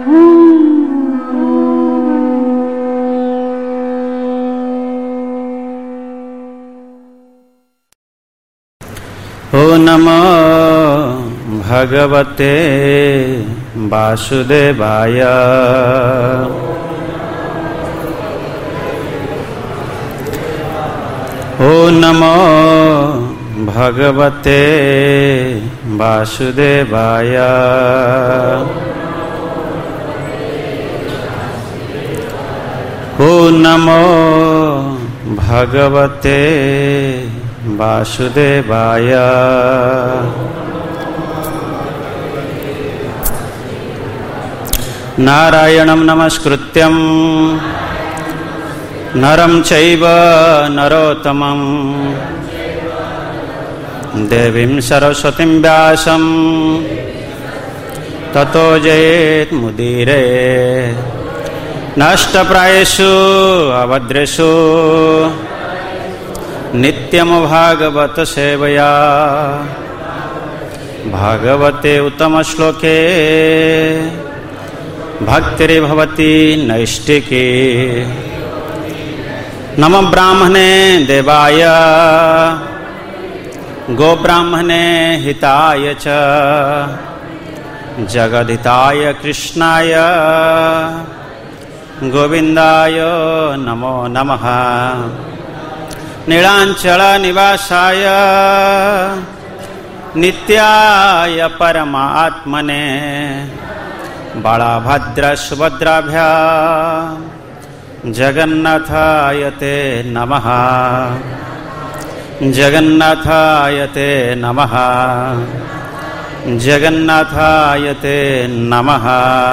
ओ नमो भगवते वासुदेवाय। ओ नमो भगवते वासुदेवाय। ओ नमो भगवते वासुदेवाय। नारायणं नमस्कृत्यं नरं चैव नरोत्तमं देवीं सरस्वतीं व्यासं ततो जयेन्मुदीरये। नष्टप्रायेषु अभद्रेषु नित्यं भागवत सेवया भागवते उत्तमश्लोके भक्तिर्भवति नैष्टिकी। नमः ब्राह्मणे देवाय गोब्राह्मणे हिताय च जगद्हिताय कृष्णाय गोविन्दाय नमो नमः। नीलांचल निवासाय नित्याय परमात्मने बलभद्र सुभद्राभ्यां जगन्नाथाय ते नमः। जगन्नाथाय ते नमः। जगन्नाथाय ते नमः।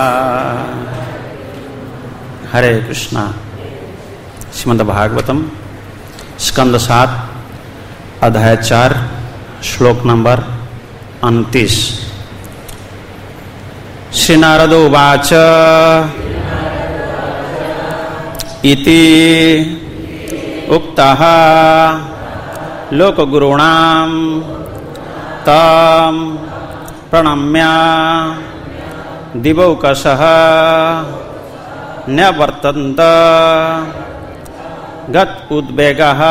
हरे कृष्णा। श्रीमद्भागवतम स्कंद 7 अध्याय 4 श्लोक नंबर 29। श्री नारद उवाच इति उक्तः लोकगुरूणां तं प्रणम्य दिवौकसः न्यवर्तन्त गत उद्वेगः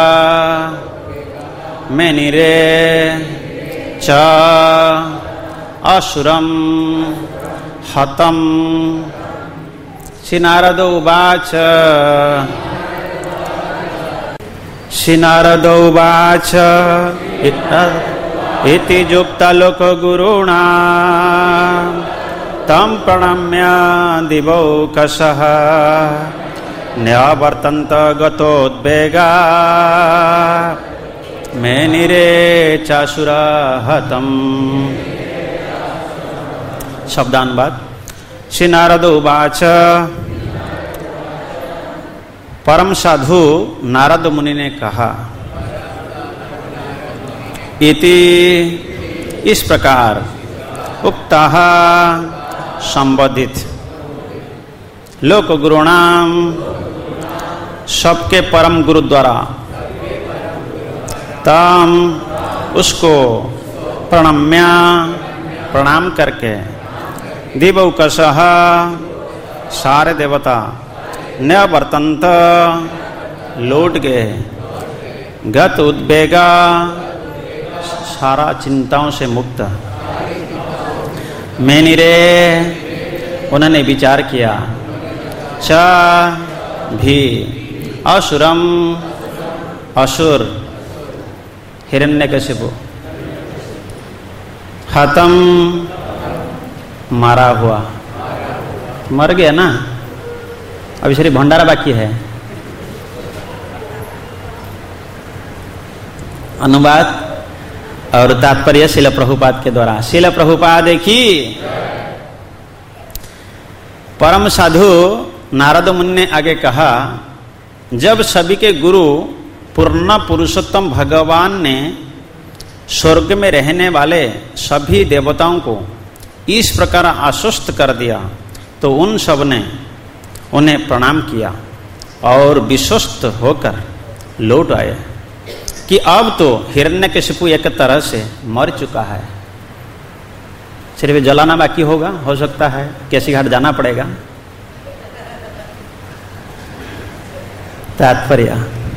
मेनिरे च असुरं हतं। श्री नारद उवाच श्री नारद उवाच इति जुक्ता लोकगुरूणां तं प्रणम्य दिवौकसः न्यवर्तन्त गतोद्वेगा मेनिरे चासुरा हतम्। शब्दानुवाद। श्री नारद उवाच परम साधु नारद मुनि ने कहा इति इस प्रकार उक्तः संबोधित लोक गुरुणाम सबके परम गुरु द्वारा तम उसको प्रणम्य प्रणाम करके दिवौकसः सारे देवता न्यवर्तन्त लौट गए गत उद्वेगा सारा चिंताओं से मुक्त मेनिरे उन्होंने विचार किया च भी असुरम असुर हिरण्यकशिपु हतम मारा हुआ मर गया ना। अभी सिर्फ भंडारा बाकी है। अनुवाद और तात्पर्य शिल प्रभुपाद के द्वारा। शिल प्रभुपाद की परम साधु नारद मुनि ने आगे कहा जब सभी के गुरु पूर्ण पुरुषोत्तम भगवान ने स्वर्ग में रहने वाले सभी देवताओं को इस प्रकार आश्वस्त कर दिया तो उन सब ने उन्हें प्रणाम किया और विश्वस्त होकर लौट आए कि अब तो हिरण्यकशिपु एक तरह से मर चुका है। सिर्फ जलाना बाकी होगा, हो सकता है केसी घाट जाना पड़ेगा। तात्पर्य,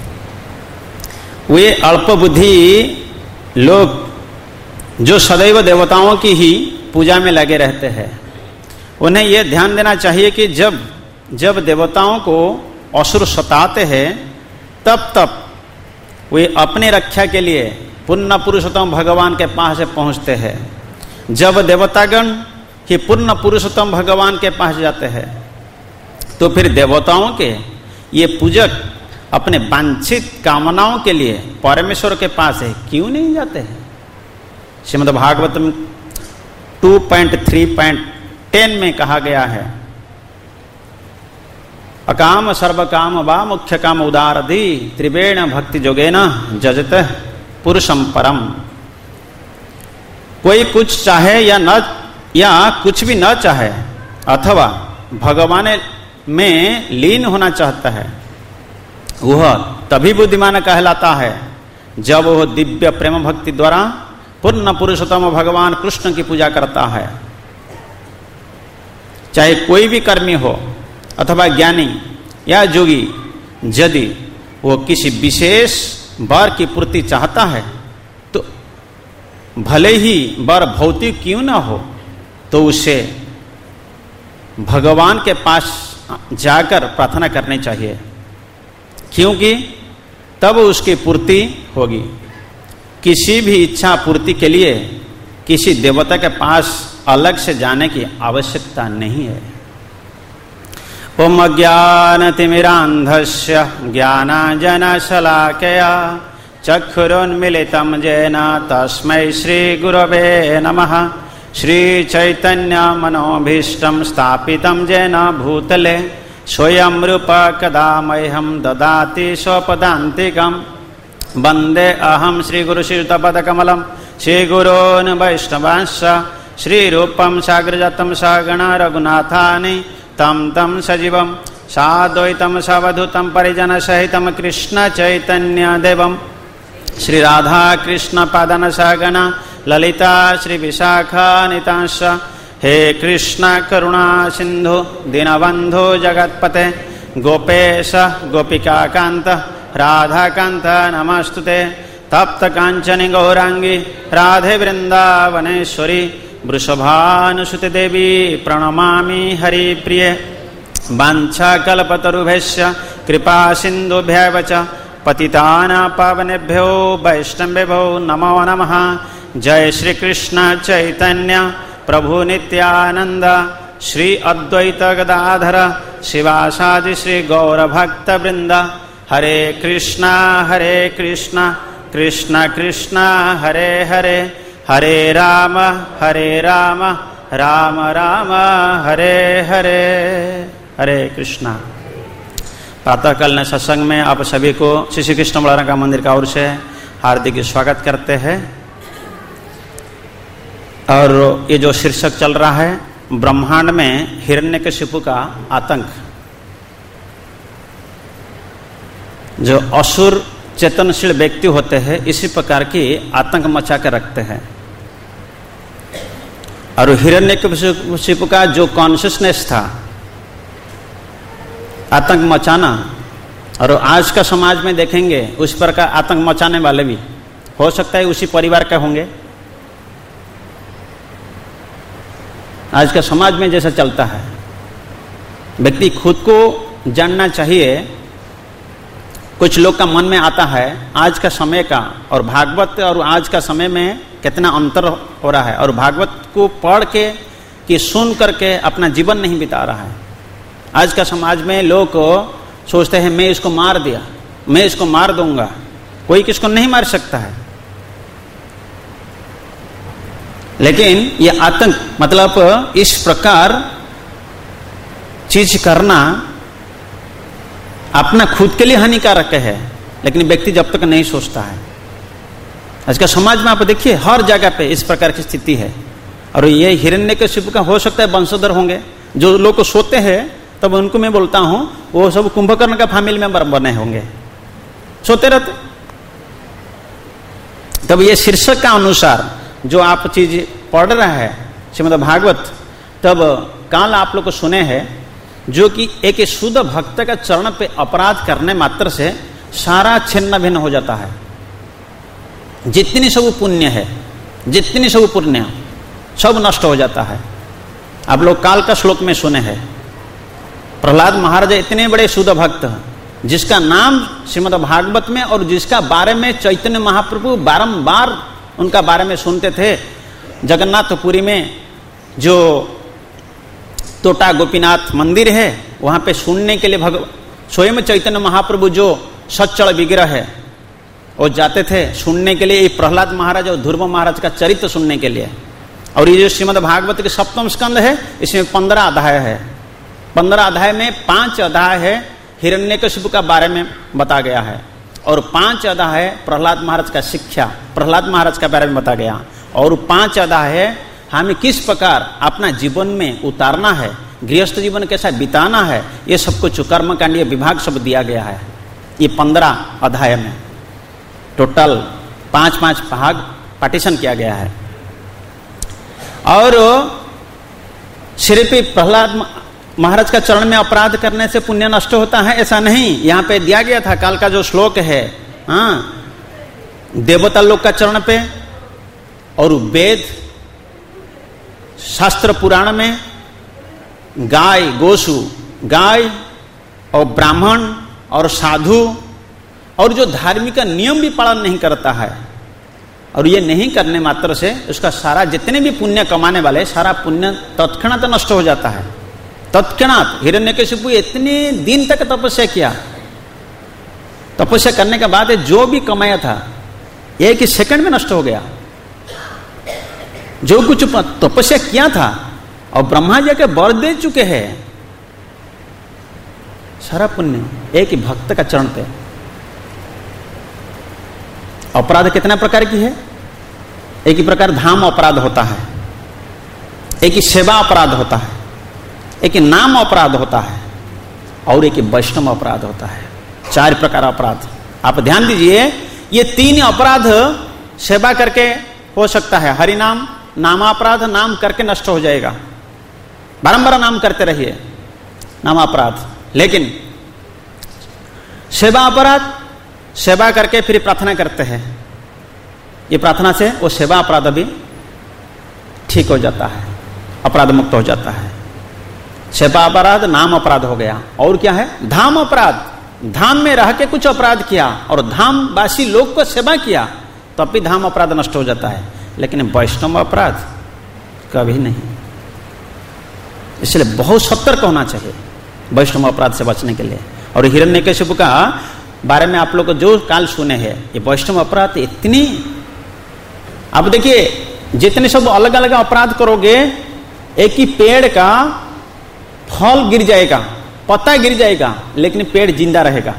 वे अल्प बुद्धि लोग जो सदैव देवताओं की ही पूजा में लगे रहते हैं, उन्हें यह ध्यान देना चाहिए कि जब जब देवताओं को असुर सताते हैं तब वे अपनी रक्षा के लिए पूर्ण पुरुषोत्तम भगवान के पास से पहुंचते हैं। जब देवतागण ही पूर्ण पुरुषोत्तम भगवान के पास जाते हैं तो फिर देवताओं के ये पूजक अपने वांछित कामनाओं के लिए परमेश्वर के पास है क्यों नहीं जाते हैं। श्रीमद् भागवतम 2.3.10 में कहा गया है, अकाम सर्व काम वा मुख्य काम उदारधि त्रिवेण भक्ति जोगेन जजत पुरुषम परम। कोई कुछ चाहे या कुछ भी न चाहे अथवा भगवान में लीन होना चाहता है, वह तभी बुद्धिमान कहलाता है जब वह दिव्य प्रेम भक्ति द्वारा पूर्ण पुरुषोत्तम भगवान कृष्ण की पूजा करता है। चाहे कोई भी कर्मी हो अथवा ज्ञानी या जोगी, यदि वो किसी विशेष वर की पूर्ति चाहता है तो भले ही वर भौतिक क्यों ना हो तो उसे भगवान के पास जाकर प्रार्थना करनी चाहिए, क्योंकि तब उसकी पूर्ति होगी। किसी भी इच्छा पूर्ति के लिए किसी देवता के पास अलग से जाने की आवश्यकता नहीं है। ओम ज्ञानतिमिरान्धस्य ज्ञानाञ्जनशलाकया चक्षुरुन्मीलितं येन तस्मै श्रीगुरवे नमः। श्रीचैतन्यमनोभीष्टं स्थापितं येन भूतले स्वयं रूपा कदा मह्यं ददाति स्वपदान्तिकम्। वन्दे अहं श्रीगुरुश्रीयुतपदकमलं श्रीगुरोन् वैष्णवांश्च श्रीरूपं साग्रजातं सगण रघुनाथानि तं सजीवं साद्वैतं सवधूतं परिजनसहितं कृष्ण चैतन्यदेवं श्रीराधा कृष्ण पादन सगण ललिता श्रीविशाखानितांश्च। हे कृष्ण करुणा सिंधु दीनबन्धो जगत्पते गोपेश गोपिकाकान्त राधाकान्त नमस्तुते। तप्त कांचनी गौरांगी राधे वृंदावनेश्वरी वृषभानुसुते देवी प्रणमामि हरिप्रिये। वाञ्छाकल्पतरुभ्यश्च कृपा सिन्धुभ्यैव च पतितानां पावनेभ्यो वैष्णवेभ्यो नमो नमः। जय श्री कृष्ण चैतन्य प्रभु नित्यानंद श्री अद्वैत गदाधर शिवासादि श्री गौरभक्त वृंद। हरे कृष्णा कृष्ण कृष्ण हरे हरे, हरे राम राम राम हरे हरे। हरे कृष्णा। प्रातःकाल सत्संग में आप सभी को श्री कृष्ण बलराम का मंदिर का ओर से हार्दिक स्वागत करते हैं। और ये जो शीर्षक चल रहा है, ब्रह्मांड में हिरण्यकशिपु का आतंक, जो असुर चेतनशील व्यक्ति होते हैं इसी प्रकार की आतंक मचा कर रखते हैं। और हिरण्यकशिपु का जो कॉन्शियसनेस था आतंक मचाना, और आज का समाज में देखेंगे उस प्रकार आतंक मचाने वाले भी हो सकता है उसी परिवार के होंगे। आज का समाज में जैसा चलता है, व्यक्ति खुद को जानना चाहिए। कुछ लोग का मन में आता है आज का समय का और भागवत और आज का समय में कितना अंतर हो रहा है, और भागवत को पढ़ के कि सुन करके अपना जीवन नहीं बिता रहा है। आज का समाज में लोग सोचते हैं मैं इसको मार दिया, मैं इसको मार दूंगा। कोई किसको नहीं मार सकता है, लेकिन ये आतंक मतलब इस प्रकार चीज करना अपना खुद के लिए हानिकारक है, लेकिन व्यक्ति जब तक नहीं सोचता है। आज का समाज में आप देखिए हर जगह पे इस प्रकार की स्थिति है। और ये हिरण्यकशिपु का हो सकता है वंशधर होंगे। जो लोग को सोते हैं तब उनको मैं बोलता हूं वो सब कुंभकर्ण का फैमिली मेंबर बने होंगे, सोते रहते। तब ये शीर्षक का अनुसार जो आप चीज पढ़ रहा है श्रीमद् भागवत, तब काल आप लोग को सुने हैं, जो कि एक शुद्ध भक्त का चरण पे अपराध करने मात्र से सारा छिन्न भिन्न हो जाता है। जितनी सब पुण्य है, जितनी सब पुण्य सब नष्ट हो जाता है। आप लोग काल का श्लोक में सुने हैं, प्रहलाद महाराज इतने बड़े शुद्ध भक्त जिसका नाम श्रीमद् भागवत में और जिसका बारे में चैतन्य महाप्रभु बारंबार उनका बारे में सुनते थे। जगन्नाथपुरी में जो तोटा गोपीनाथ मंदिर है, वहां पे सुनने के लिए स्वयं चैतन्य महाप्रभु जो सच्चल विग्रह है, वो जाते थे सुनने के लिए, प्रहलाद महाराज और ध्रुव महाराज का चरित्र सुनने के लिए। और ये जो श्रीमद् भागवत के 7वां स्कंद है, इसमें 15 अध्याय है। 15 अध्याय में 5 अध्याय है हिरण्यकशिपु का बारे में बता गया है, और 5 अध्याय है प्रहलाद महाराज का शिक्षा, प्रहलाद महाराज का बारे में बता गया, और 5 अध्याय है हमें किस प्रकार अपना जीवन में उतारना है, गृहस्थ जीवन कैसा बिताना है, ये सब कुछ कर्मकांडीय विभाग सब दिया गया है। ये 15 अध्याय में टोटल 5-5 भाग पार्टीशन किया गया है। और सिर्फ प्रहलाद महाराज का चरण में अपराध करने से पुण्य नष्ट होता है ऐसा नहीं, यहाँ पे दिया गया था काल का जो श्लोक है, देवता लोक का चरण पे और वेद शास्त्र पुराण में गाय गोसु, गाय और ब्राह्मण और साधु और जो धार्मिक का नियम भी पालन नहीं करता है, और ये नहीं करने मात्र से उसका सारा जितने भी पुण्य कमाने वाले सारा पुण्य तत्क्षणात नष्ट हो जाता है। तत्क्षणात हिरण्यकशिपु इतने दिन तक तपस्या किया, तपस्या करने के बाद जो भी कमाया था एक ही सेकंड में नष्ट हो गया। जो कुछ तपस्या किया था और ब्रह्मा जी के वर दे चुके हैं, सारा पुण्य एक ही भक्त का चरण पे। अपराध कितना प्रकार की है? एक ही प्रकार धाम अपराध होता है, एक ही सेवा अपराध होता है, एक ही नाम अपराध होता है, और एक ही वैष्णव अपराध होता है। 4 प्रकार अपराध। आप ध्यान दीजिए, ये 3 अपराध सेवा करके हो सकता है। हरि नाम, नामापराध, नाम करके नष्ट हो जाएगा, बारंबार नाम करते रहिए, नाम अपराध। लेकिन सेवा अपराध, सेवा करके फिर प्रार्थना करते हैं, ये प्रार्थना से वो सेवा अपराध भी ठीक हो जाता है, अपराध मुक्त हो जाता है। सेवा अपराध नाम अपराध हो गया। और क्या है? धाम अपराध। धाम में रह के कुछ अपराध किया और धाम वासी लोग को सेवा किया, तब भी धाम अपराध नष्ट हो जाता है। लेकिन वैष्णव अपराध कभी नहीं। इसलिए बहुत सतर्क होना चाहिए वैष्णव अपराध से बचने के लिए। और हिरण्यकशिपु का बारे में आप लोग को जो काल सुने हैं, ये वैष्णव अपराध इतनी, अब देखिए जितने सब अलग अलग अपराध करोगे, एक ही पेड़ का फल गिर जाएगा, पत्ता गिर जाएगा, लेकिन पेड़ जिंदा रहेगा।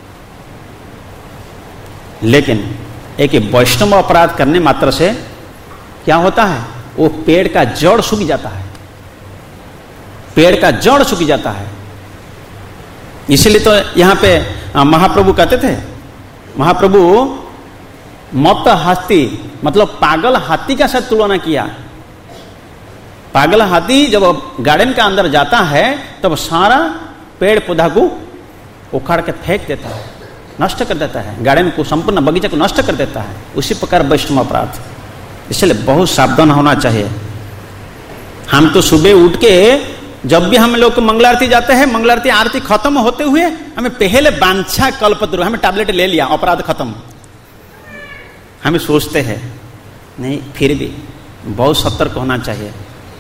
लेकिन एक वैष्णव अपराध करने मात्र से क्या होता है? वो पेड़ का जड़ सूख जाता है, पेड़ का जड़ सूख जाता है। इसलिए तो यहां पे महाप्रभु कहते थे, महाप्रभु मत हाथी मतलब पागल हाथी का साथ तुलना किया। पागल हाथी जब गार्डन का अंदर जाता है तब सारा पेड़ पौधा को उखाड़ के फेंक देता है, नष्ट कर देता है, गार्डन को, संपूर्ण बगीचा को नष्ट कर देता है। उसी प्रकार वैष्णव अपराध। इसलिए बहुत सावधान होना चाहिए। हम तो सुबह उठ के जब भी हम लोग मंगल आरती जाते हैं, मंगल आरती आरती खत्म होते हुए हमें पहले बांछा कल्पतरु, हमें टैबलेट ले लिया, अपराध खत्म। हमें सोचते हैं नहीं, फिर भी बहुत सतर्क होना चाहिए।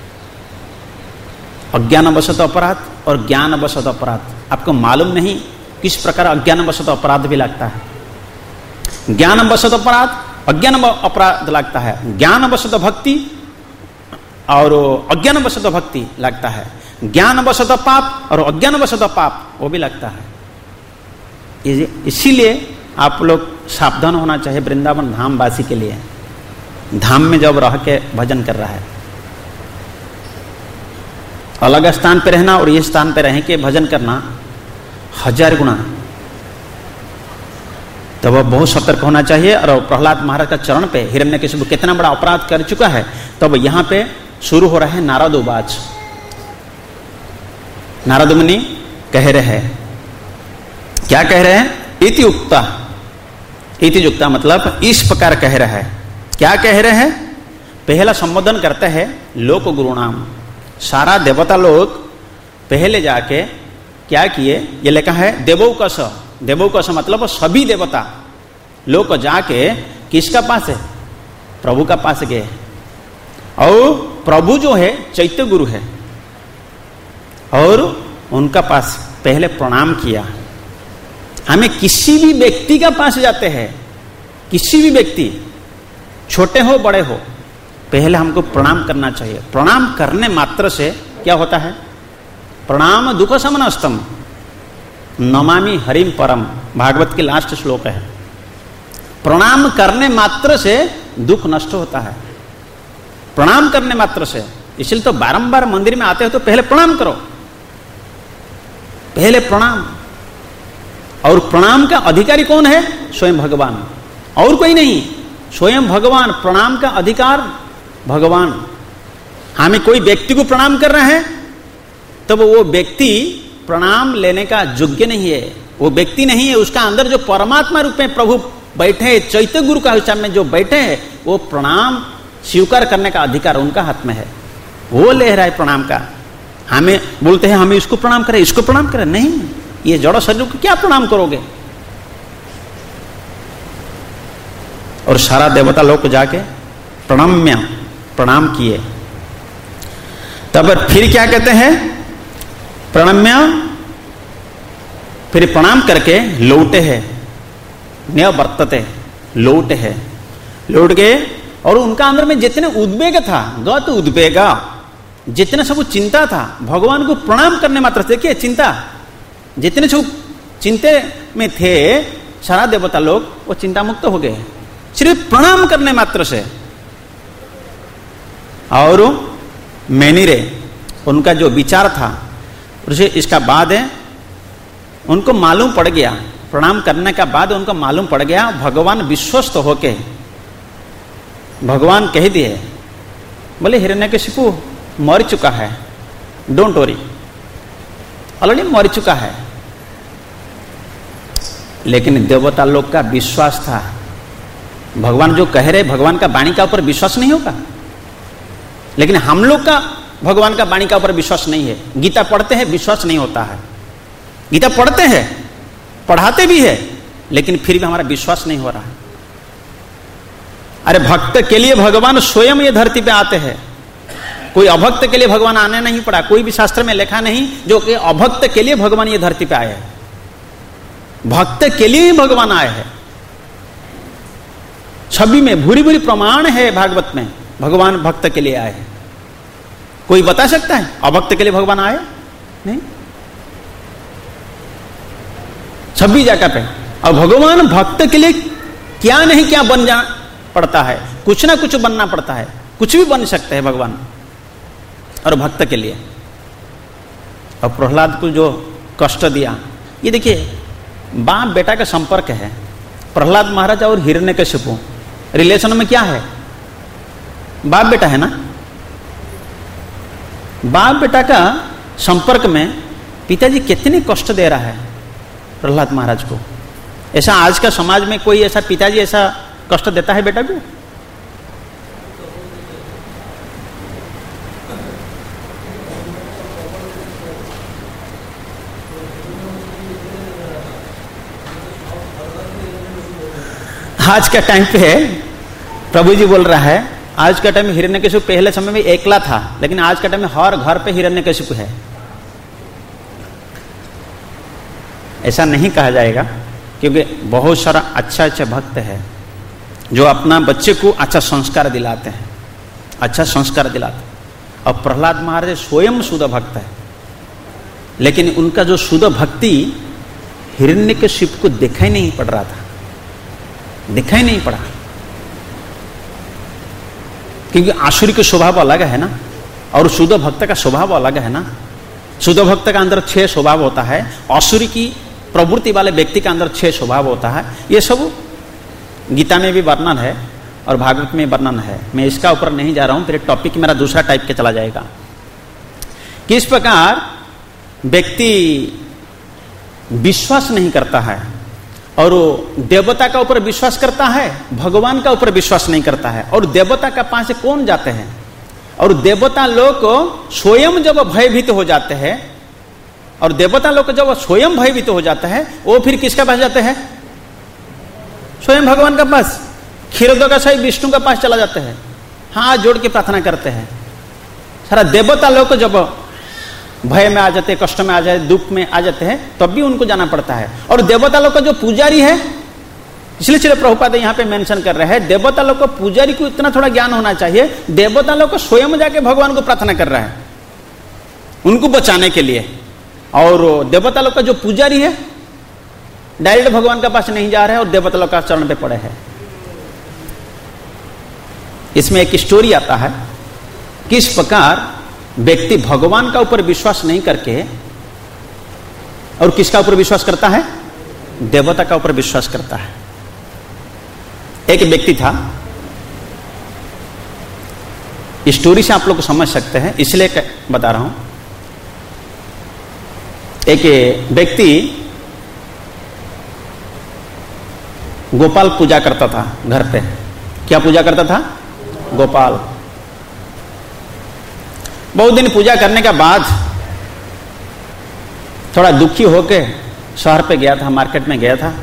अज्ञानवशत अपराध और ज्ञानवशत अपराध, आपको मालूम नहीं किस प्रकार अज्ञानवशत अपराध भी लगता है। ज्ञानवशत अपराध, अज्ञान अपराध लगता है। ज्ञानवशत भक्ति और अज्ञानवशत भक्ति लगता है। ज्ञानवशत पाप और अज्ञानवशत पाप वो भी लगता है। इसीलिए आप लोग सावधान होना चाहिए वृंदावन धाम वासी के लिए। धाम में जब रह के भजन कर रहा है, अलग स्थान पे रहना और ये स्थान पे रह के भजन करना 1000 गुना। तब वह बहुत सतर्क होना चाहिए। और प्रहलाद महाराज का चरण पे हिरण्यकशिपु कितना बड़ा अपराध कर चुका है, तब यहाँ पे शुरू हो रहा है नारद उवाच। नारद मुनि कह रहे हैं, क्या कह रहे हैं? इति उक्ता, इति युक्ता मतलब इस प्रकार कह रहा है। क्या कह रहे हैं? पहला संबोधन करते हैं लोक गुरुणाम। सारा देवता लोग पहले जाके क्या किए? ये लिखा है देवौकस। देवौकस मतलब सभी देवता लोग जाके किसका पास है? प्रभु का पास गए। और प्रभु जो है चैत्य गुरु है, और उनका पास पहले प्रणाम किया। हमें किसी भी व्यक्ति का पास जाते हैं, किसी भी व्यक्ति, छोटे हो बड़े हो, पहले हमको प्रणाम करना चाहिए। प्रणाम करने मात्र से क्या होता है? प्रणाम दुख समनस्तम नमामि हरिम परम, भागवत की लास्ट श्लोक है। प्रणाम करने मात्र से दुख नष्ट होता है, प्रणाम करने मात्र से। इसलिए तो बारंबार मंदिर में आते हो तो पहले प्रणाम करो, पहले प्रणाम। और प्रणाम का अधिकारी कौन है? स्वयं भगवान, और कोई नहीं, स्वयं भगवान। प्रणाम का अधिकार भगवान। हमें कोई व्यक्ति को प्रणाम कर रहे हैं तब तो वो व्यक्ति प्रणाम लेने का योग्य नहीं है, वो व्यक्ति नहीं है। उसका अंदर जो परमात्मा रूप में प्रभु बैठे, चैत्य गुरु का हिसाब में जो बैठे हैं, वो प्रणाम स्वीकार करने का अधिकार उनका हाथ में है, वो ले रहा है प्रणाम का। हमें बोलते हैं हमें इसको प्रणाम करें, इसको प्रणाम करें, नहीं, ये जड़ शरीर को क्या प्रणाम करोगे? और सारा देवता लोग को जाके प्रणाम किए। तब फिर क्या कहते हैं? प्रणम्य, फिर प्रणाम करके लौटे हैं, न्यवर्तते, लौटे हैं, लौट गए। और उनका अंदर में जितने उद्वेग था, गत उद्वेगा, जितने सब चिंता था, भगवान को प्रणाम करने मात्र से, देखिए चिंता, जितने सब चिंते में थे सारा देवता लोग, वो चिंता मुक्त हो गए सिर्फ प्रणाम करने मात्र से। और मैनिरे, उनका जो विचार था, उसे इसका बाद है उनको मालूम पड़ गया, प्रणाम करने का बाद उनको मालूम पड़ गया, भगवान विश्वस्त होके भगवान कह दिए, बोले हिरण्यकशिपु मर चुका है, डोंट वरी, ऑलरेडी मर चुका है। लेकिन देवता लोग का विश्वास था, भगवान जो कह रहे, भगवान का वाणी का ऊपर विश्वास नहीं होगा। लेकिन हम लोग का भगवान का वाणी का ऊपर विश्वास नहीं है। गीता पढ़ते हैं, विश्वास नहीं होता है। गीता पढ़ते हैं, पढ़ाते भी है, लेकिन फिर भी हमारा विश्वास नहीं हो रहा है। अरे भक्त के लिए भगवान स्वयं ये धरती पे आते हैं, कोई अभक्त के लिए भगवान आने नहीं पड़ा। कोई भी शास्त्र में लिखा नहीं जो कि अभक्त के लिए भगवान ये धरती पे आए हैं, भक्त के लिए ही भगवान आए हैं। छवि में भूरी भूरी प्रमाण है भागवत में, भगवान भक्त के लिए आए हैं। कोई बता सकता है अभक्त के लिए भगवान आए? नहीं, छवि जगह पे। और भगवान भक्त के लिए क्या नहीं क्या बन जाना पड़ता है, कुछ ना कुछ बनना पड़ता है, कुछ भी बन सकते हैं भगवान और भक्त के लिए। और प्रहलाद को जो कष्ट दिया, ये देखिए बाप बेटा का संपर्क है। प्रहलाद महाराज और हिरण्यकशिपु रिलेशन में क्या है? बाप बेटा है ना। बाप बेटा का संपर्क में पिताजी कितने कष्ट दे रहा है प्रहलाद महाराज को। ऐसा आज का समाज में कोई ऐसा पिताजी ऐसा कष्ट देता है बेटा को? आज का टाइम पे प्रभु जी बोल रहा है, आज का टाइम में हिरण्यकशिपु पहले समय में एकला था, लेकिन आज का टाइम में हर घर पे हिरण्यकशिपु है। ऐसा नहीं कहा जाएगा, क्योंकि बहुत सारा अच्छा अच्छा भक्त है जो अपना बच्चे को अच्छा संस्कार दिलाते हैं, अच्छा संस्कार दिलाते हैं। और प्रहलाद महाराज स्वयं शुद्ध भक्त है, लेकिन उनका जो शुद्ध भक्ति हिरण्यकशिपु को दिखाई नहीं पड़ रहा था, दिखाई नहीं पड़ा। क्योंकि आसुरी का स्वभाव अलग है ना, और शुद्ध भक्त का स्वभाव अलग है ना। शुद्ध भक्त का अंदर 6 स्वभाव होता है, आसुरी की प्रवृत्ति वाले व्यक्ति का अंदर 6 स्वभाव होता है। ये सब गीता में भी वर्णन है और भागवत में वर्णन है। मैं इसका ऊपर नहीं जा रहा हूं, फिर टॉपिक मेरा दूसरा टाइप के चला जाएगा। किस प्रकार व्यक्ति विश्वास नहीं करता है और वो देवता का ऊपर विश्वास करता है, भगवान का ऊपर विश्वास नहीं करता है। और देवता का पास से कौन जाते हैं, और देवता लोग स्वयं जब भयभीत हो जाते हैं, और देवता लोग जब स्वयं भयभीत हो जाता है, वो फिर किसके पास जाते हैं? स्वयं भगवान के पास, क्षीरोदकाशायी विष्णु के पास चला जाते हैं, हाथ जोड़ के प्रार्थना करते हैं। सारा देवता लोग जब भय में आ जाते हैं, कष्ट में आ जाते, दुख में आ जाते हैं, तब भी उनको जाना पड़ता है। और देवता लोग का जो पुजारी है, इसलिए श्री प्रभुपाद यहाँ पे मेंशन कर रहे हैं, देवता लोग को पुजारी को इतना थोड़ा ज्ञान होना चाहिए, देवता लोग को स्वयं जाके भगवान को प्रार्थना कर रहा है उनको बचाने के लिए। और देवता लोग का जो पुजारी है डायरेक्ट भगवान के पास नहीं जा रहा है और देवता लोग का चरण पे पड़े हैं। इसमें एक स्टोरी आता है, किस प्रकार व्यक्ति भगवान का ऊपर विश्वास नहीं करके और किसका ऊपर विश्वास करता है? देवता का ऊपर विश्वास करता है। एक व्यक्ति था, स्टोरी से आप लोग को समझ सकते हैं इसलिए बता रहा हूं। एक व्यक्ति गोपाल पूजा करता था घर पे। क्या पूजा करता था? गोपाल। बहुत दिन पूजा करने के बाद थोड़ा दुखी होके शहर पे गया था, मार्केट में गया था,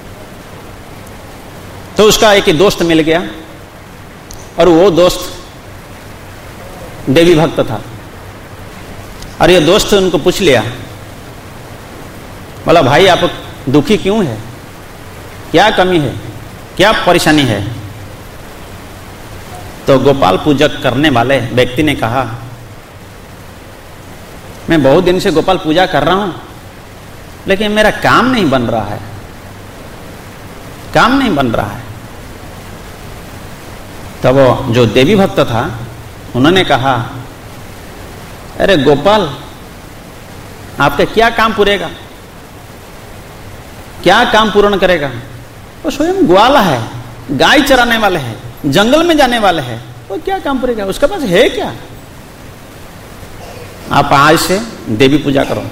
तो उसका एक दोस्त मिल गया और वो दोस्त देवी भक्त था। और ये दोस्त उनको पूछ लिया, बोला भाई आप दुखी क्यों है, क्या कमी है, क्या परेशानी है? तो गोपाल पूजक करने वाले व्यक्ति ने कहा, मैं बहुत दिन से गोपाल पूजा कर रहा हूं लेकिन मेरा काम नहीं बन रहा है, काम नहीं बन रहा है। तब वो जो देवी भक्त था उन्होंने कहा, अरे गोपाल आपका क्या काम पूरेगा, क्या काम पूर्ण करेगा? वो स्वयं ग्वाला है, गाय चराने वाले है, जंगल में जाने वाले है, वो क्या काम पूरेगा, उसके पास है क्या? आप आज से देवी पूजा करो।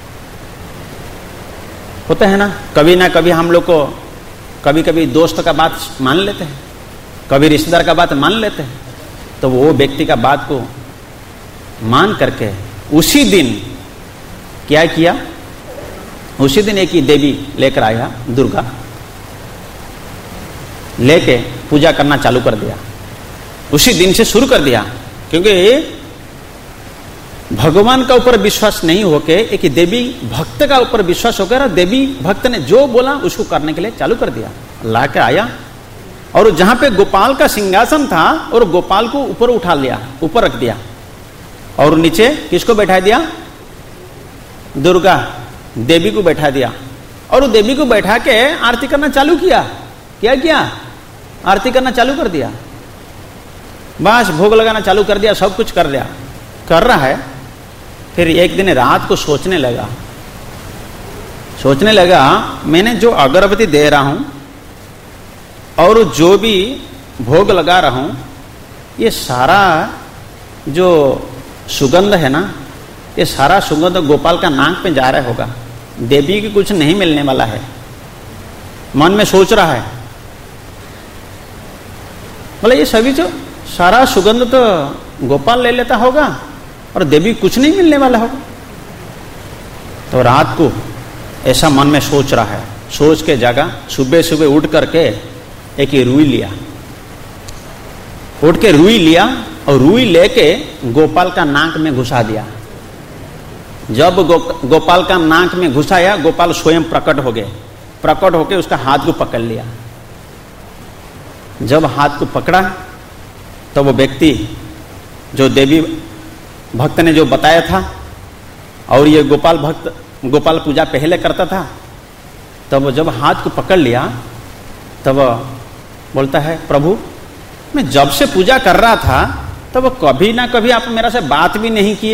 होता है ना कभी हम लोग को कभी कभी दोस्त का बात मान लेते हैं, कभी रिश्तेदार का बात मान लेते हैं, तो वो व्यक्ति का बात को मान करके उसी दिन क्या किया, उसी दिन एक ही देवी लेकर आया, दुर्गा लेके पूजा करना चालू कर दिया। उसी दिन से शुरू कर दिया, क्योंकि भगवान का ऊपर विश्वास नहीं होके एक देवी भक्त का ऊपर विश्वास होकर देवी भक्त ने जो बोला उसको करने के लिए चालू कर दिया। ला के आया और जहां पे गोपाल का सिंहासन था और गोपाल को ऊपर उठा लिया, ऊपर रख दिया, और नीचे किसको बैठा दिया? दुर्गा देवी को बैठा दिया। और देवी को बैठा के आरती करना चालू किया। क्या किया? आरती करना चालू कर दिया, बस भोग लगाना चालू कर दिया, सब कुछ कर दिया, कर रहा है। फिर एक दिन रात को सोचने लगा मैंने जो अगरबत्ती दे रहा हूं और जो भी भोग लगा रहा हूं, ये सारा जो सुगंध है ना, ये सारा सुगंध गोपाल का नाक पे जा रहा होगा, देवी की कुछ नहीं मिलने वाला है। मन में सोच रहा है, बोले ये सभी जो सारा सुगंध तो गोपाल ले लेता होगा और देवी कुछ नहीं मिलने वाला होगा। तो रात को ऐसा मन में सोच रहा है, सोच के जगह सुबह सुबह उठ करके एक रुई लिया, उठ के रुई लिया और रुई लेके गोपाल का नाक में घुसा दिया। जब गोपाल का नाक में घुसाया, गोपाल स्वयं प्रकट हो गए, प्रकट होके उसका हाथ को पकड़ लिया। जब हाथ को पकड़ा तो वो व्यक्ति जो देवी भक्त ने जो बताया था, और ये गोपाल पूजा पहले करता था, तब जब हाथ को पकड़ लिया तब बोलता है, प्रभु मैं जब से पूजा कर रहा था तब कभी ना कभी आप मेरा से बात भी नहीं किए,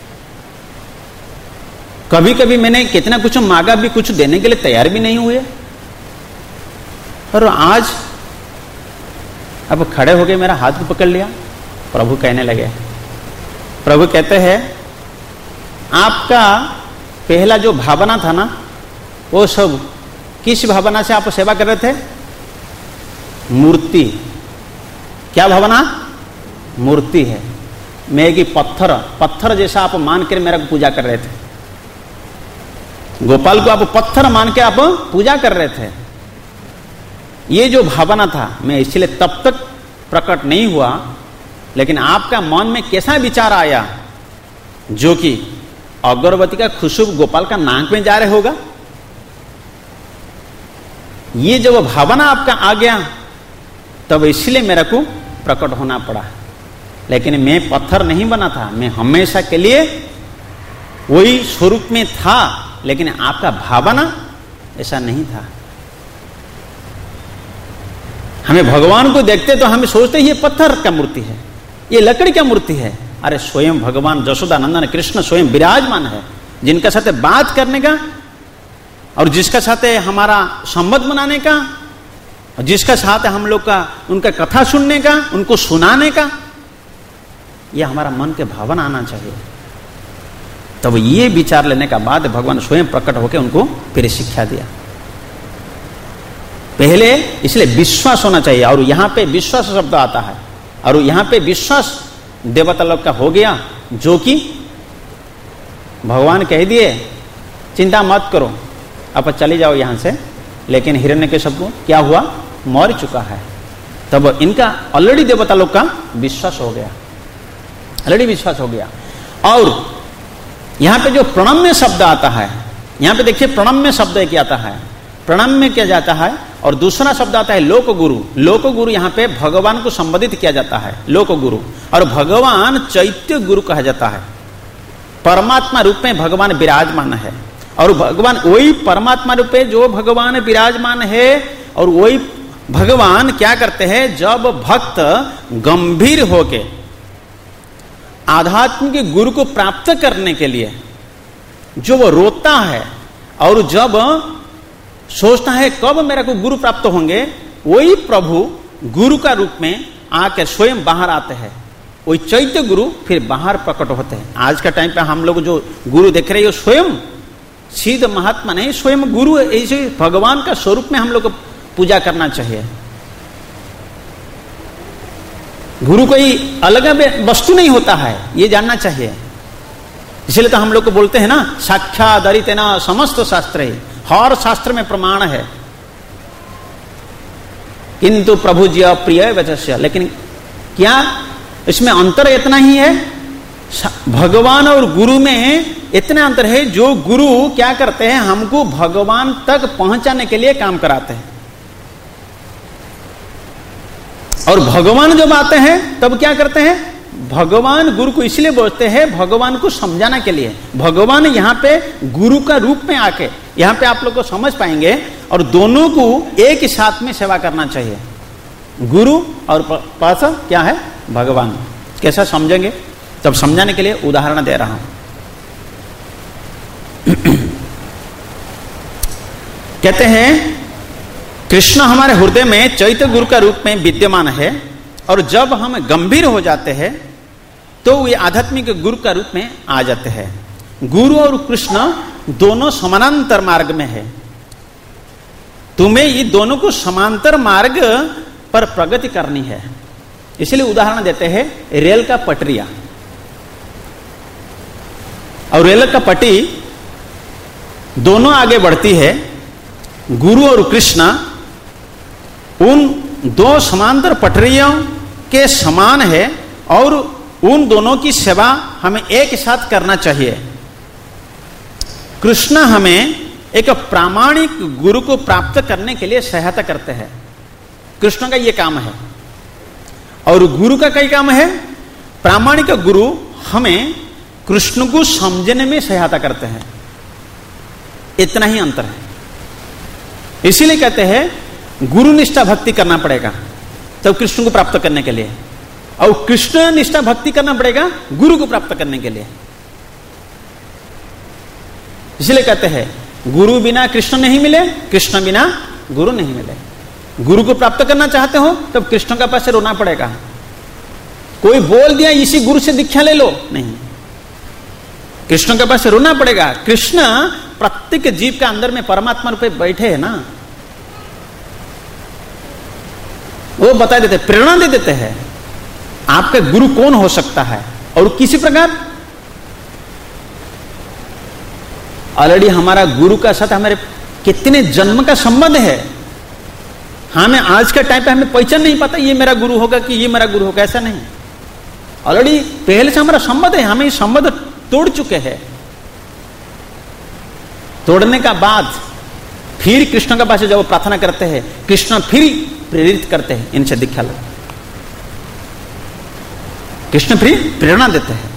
कभी कभी मैंने कितना कुछ मांगा भी कुछ देने के लिए तैयार भी नहीं हुए, और आज अब खड़े हो गए, मेरा हाथ को पकड़ लिया। प्रभु कहने लगे, प्रभु कहते हैं आपका पहला जो भावना था ना, वो सब किस भावना से आप सेवा कर रहे थे? मूर्ति। क्या भावना? मूर्ति है। मैं कि पत्थर जैसा आप मान कर मेरा पूजा कर रहे थे। गोपाल को आप पत्थर मान के आप पूजा कर रहे थे। ये जो भावना था, मैं इसलिए तब तक प्रकट नहीं हुआ, लेकिन आपका मन में कैसा विचार आया जो कि अगरबत्ती का खुशबू गोपाल का नाक में जा रहा होगा? ये जब भावना आपका आ गया तब इसलिए मेरे को प्रकट होना पड़ा। लेकिन मैं पत्थर नहीं बना था, मैं हमेशा के लिए वही स्वरूप में था, लेकिन आपका भावना ऐसा नहीं था। हमें भगवान को देखते तो हमें सोचते ये पत्थर का मूर्ति है, ये लकड़ी का मूर्ति है। अरे स्वयं भगवान जशोदानंदन कृष्ण स्वयं विराजमान है, जिनका साथ बात करने का और जिसका साथ हमारा संबंध बनाने का, और जिसका साथ हम लोग का उनका कथा सुनने का, उनको सुनाने का, यह हमारा मन के भावना आना चाहिए। तब ये विचार लेने का बाद भगवान स्वयं प्रकट होकर उनको फिर शिक्षा दिया। पहले इसलिए विश्वास होना चाहिए, और यहां पे विश्वास शब्द आता है, और यहां पे विश्वास देवता लोग का हो गया, जो कि भगवान कह दिए चिंता मत करो, अब चले जाओ यहां से। लेकिन हिरण्यकश्यप को क्या हुआ? मर चुका है। तब इनका ऑलरेडी देवता लोग का विश्वास हो गया, ऑलरेडी विश्वास हो गया। और यहां पे जो प्रणम्य शब्द आता है, यहां पे देखिए प्रणम्य शब्द क्या आता है, प्रणम्य किया जाता है। और दूसरा शब्द आता है लोक गुरु। लोक गुरु यहां पे भगवान को संबोधित किया जाता है, लोक गुरु। और भगवान चैत्य गुरु कहा जाता है। परमात्मा रूप में भगवान विराजमान है, और भगवान वही परमात्मा रूप में जो भगवान विराजमान है, और वही भगवान क्या करते हैं, जब भक्त गंभीर होके आध्यात्मिक गुरु को प्राप्त करने के लिए जो वो रोता है और जब सोचता है कब मेरा को गुरु प्राप्त होंगे, वही प्रभु गुरु का रूप में आकर स्वयं बाहर आते हैं। वही चैत्य गुरु फिर बाहर प्रकट होते हैं। आज का टाइम पे हम लोग जो गुरु देख रहे हैं स्वयं सिद्ध महात्मा नहीं, स्वयं गुरु, ऐसे भगवान का स्वरूप में हम लोग को पूजा करना चाहिए। गुरु कोई अलग वस्तु नहीं होता है, ये जानना चाहिए। इसलिए तो हम लोग को बोलते हैं ना, साक्षादरितेन समस्त शास्त्र है, हर शास्त्र में प्रमाण है, किंतु प्रभु जी प्रिय वचस्य। लेकिन क्या इसमें अंतर इतना ही है? भगवान और गुरु में इतना अंतर है, जो गुरु क्या करते हैं, हमको भगवान तक पहुंचाने के लिए काम कराते हैं, और भगवान जब आते हैं तब क्या करते हैं, भगवान गुरु को इसलिए बोलते हैं भगवान को समझाने के लिए। भगवान यहाँ पे गुरु का रूप में आके, यहाँ पे आप लोग को समझ पाएंगे, और दोनों को एक ही साथ में सेवा करना चाहिए, गुरु और पास क्या है, भगवान। कैसा समझेंगे तब समझाने के लिए उदाहरण दे रहा हूं। कहते हैं कृष्ण हमारे हृदय में चैत्य गुरु का रूप में विद्यमान है, और जब हम गंभीर हो जाते हैं तो वे आध्यात्मिक गुरु का रूप में आ जाते हैं। गुरु और कृष्ण दोनों समानांतर मार्ग में है। तुम्हें ये दोनों को समांतर मार्ग पर प्रगति करनी है। इसलिए उदाहरण देते हैं रेल का पटरिया, और रेल का पट्टी दोनों आगे बढ़ती है। गुरु और कृष्ण उन दो समांतर पटरियों के समान है, और उन दोनों की सेवा हमें एक साथ करना चाहिए। कृष्ण हमें एक प्रामाणिक गुरु को प्राप्त करने के लिए सहायता करते हैं। कृष्ण का यह काम है, और गुरु का कई काम है। प्रामाणिक गुरु हमें कृष्ण को समझने में सहायता करते हैं, इतना ही अंतर है। इसीलिए कहते हैं गुरु निष्ठा भक्ति करना पड़ेगा तब कृष्ण को प्राप्त करने के लिए, और कृष्ण निष्ठा भक्ति करना पड़ेगा गुरु को प्राप्त करने के लिए। इसलिए कहते हैं गुरु बिना कृष्ण नहीं मिले, कृष्ण बिना गुरु नहीं मिले। गुरु को प्राप्त करना चाहते हो तब कृष्ण के पास से रोना पड़ेगा। कोई बोल दिया इसी गुरु से दीक्षा ले लो, नहीं, कृष्ण के पास से रोना पड़ेगा। कृष्ण प्रत्येक जीव के अंदर में परमात्मा रूपे बैठे है ना, वो बता देते, प्रेरणा दे देते हैं आपका गुरु कौन हो सकता है और किसी प्रकार। ऑलरेडी हमारा गुरु का साथ हमारे कितने जन्म का संबंध है, हमें आज के टाइम पे हमें पहचान नहीं पाता ये मेरा गुरु होगा कि ये मेरा गुरु होगा, ऐसा नहीं। ऑलरेडी पहले से हमारा संबंध है, हमें संबंध तोड़ चुके हैं। तोड़ने का बाद फिर कृष्ण के पास जब वो प्रार्थना करते हैं, कृष्ण फिर प्रेरित करते हैं, इनसे दीक्षा लो। कृष्ण फिर प्रेरणा देते हैं।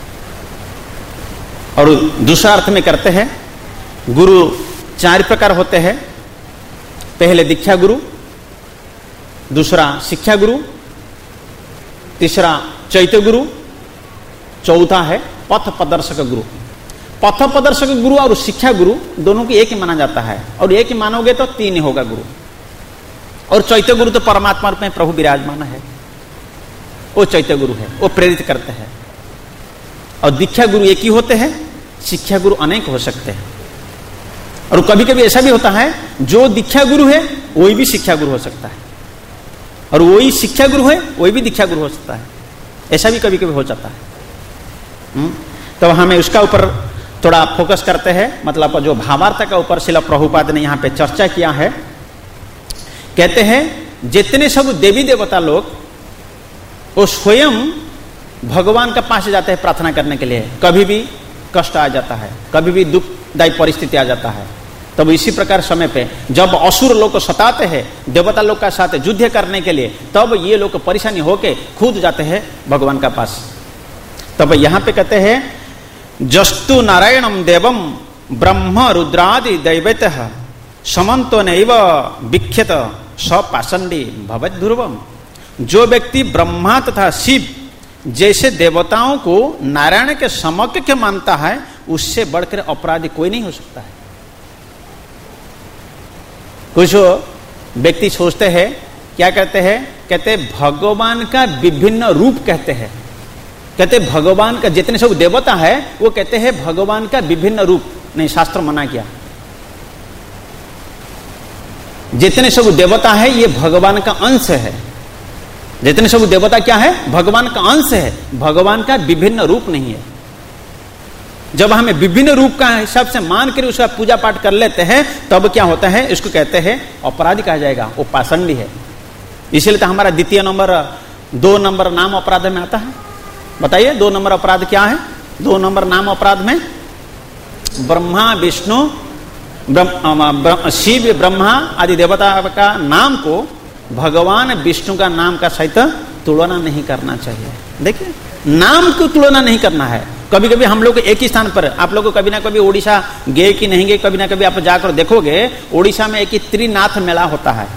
और दूसरा अर्थ में करते हैं, गुरु 4 प्रकार होते हैं। पहले दीक्षा गुरु, दूसरा शिक्षा गुरु, तीसरा चैत्य गुरु, चौथा है पथ प्रदर्शक गुरु। पथ प्रदर्शक गुरु और शिक्षा गुरु दोनों की एक ही माना जाता है, और एक ही मानोगे तो 3 ही होगा गुरु। और चैत्य गुरु तो परमात्मा रूप में प्रभु विराजमान है, वो चैत्य गुरु है, वो प्रेरित करते हैं। और दीक्षा गुरु एक ही होते हैं, शिक्षा गुरु अनेक हो सकते हैं। और कभी कभी ऐसा भी होता है जो दीक्षा गुरु है वही भी शिक्षा गुरु हो सकता है, और वही शिक्षा गुरु है वही भी दीक्षा गुरु हो सकता है, ऐसा भी कभी कभी हो जाता है। तो हमें उसका ऊपर थोड़ा फोकस करते हैं, मतलब जो भावार्थ का ऊपर श्रील प्रभुपाद ने यहाँ पे चर्चा किया है। कहते हैं जितने सब देवी देवता लोग वो स्वयं भगवान के पास जाते हैं प्रार्थना करने के लिए। कभी भी कष्ट आ जाता है, कभी भी दुखदायी परिस्थिति आ जाता है, तब इसी प्रकार समय पे जब असुर लोग को सताते हैं देवता लोग का साथ युद्ध करने के लिए, तब ये लोग परेशानी होके खुद जाते हैं भगवान का पास। तब यहाँ पे कहते हैं जस्तु नारायणम देवम ब्रह्म रुद्रादि दैवतः समन्तो नैव विख्यत सपाषंडी भवत ध्रुवम। जो व्यक्ति ब्रह्मा तथा शिव जैसे देवताओं को नारायण के समकक्ष मानता है, उससे बढ़कर अपराधी कोई नहीं हो सकता है। कुछ व्यक्ति सोचते हैं, क्या कहते हैं, कहते भगवान का विभिन्न रूप कहते हैं। कहते भगवान का जितने सब देवता है वो कहते हैं भगवान का विभिन्न रूप। नहीं, शास्त्र मना किया। जितने सब देवता है ये भगवान का अंश है। जितने सब देवता क्या है, भगवान का अंश है, भगवान का विभिन्न रूप नहीं है। जब हमें विभिन्न रूप का हिसाब से मान कर उसका पूजा पाठ कर लेते हैं, तब क्या होता है, इसको कहते हैं अपराधी कहा जाएगा, वो पाषंडी है। इसलिए तो हमारा द्वितीय नंबर 2 नंबर नाम अपराध में आता है। बताइए 2 नंबर अपराध क्या है? 2 नंबर नाम अपराध में ब्रह्मा विष्णु शिव ब्रह्मा आदि देवता का नाम को भगवान विष्णु का नाम का सहित तुलना नहीं करना चाहिए। देखिए, नाम को तुलना नहीं करना है। कभी कभी हम लोग एक ही स्थान पर, आप लोग को कभी ना कभी उड़ीसा गए कि नहीं गए, कभी ना कभी आप जाकर देखोगे, उड़ीसा में एक ही त्रिनाथ मेला होता है,